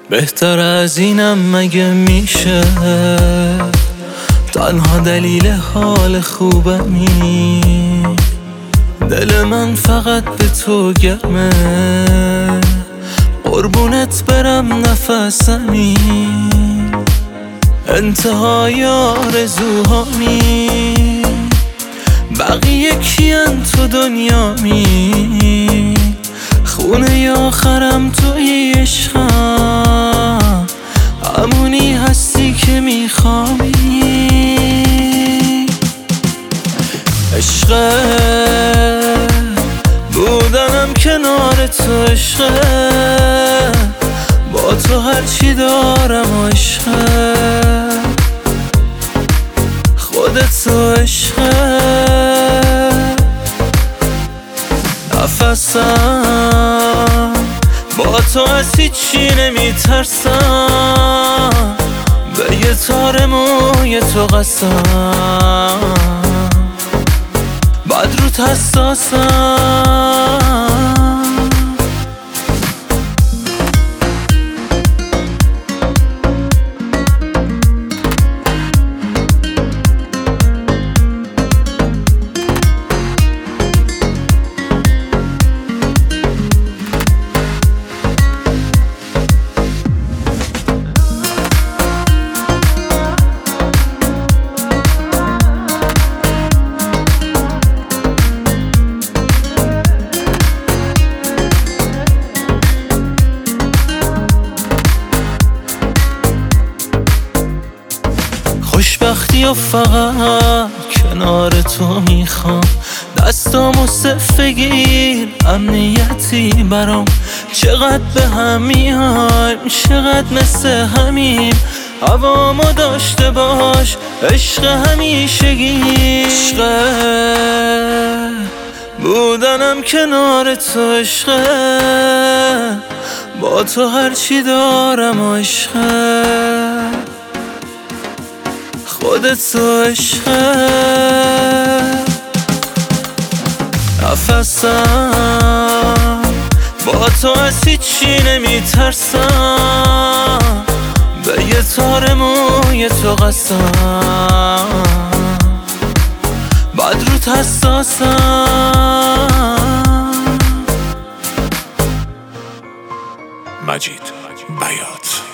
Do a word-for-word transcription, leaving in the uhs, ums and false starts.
بهتر از اینم مگه میشه؟ تنها دلیل حال خوبمی، دل من فقط به تو گرمه. قربونت برم نفسمی، انتهای آرزوهامی. بقیه کیان تو دنیامی، خونه آخرم توی عشقم، همونی هستی که میخوایی. عشقه بودنم کنار تو، عشقه با تو هرچی دارم، عشقه خودت تو، عشقه نفسم با تو از هیچی نمیترسم. به یه تار موی تو قسم، بد روت حساسم. خوشبختی و فقط کنار تو میخوام، دستامو صف بگیر امنیتی برام. چقدر به هم میایم، چقدر مثل همیم، هوامو داشته باش عشق همیشگی. عشقه بودنم کنار تو، عشقه با تو هرچی دارم، عشقه خودت تو، عشقه نفسم با تو از هیچی نمیترسم. به یه تار موی تو قسم، بد روت حساسم. مجید بیات.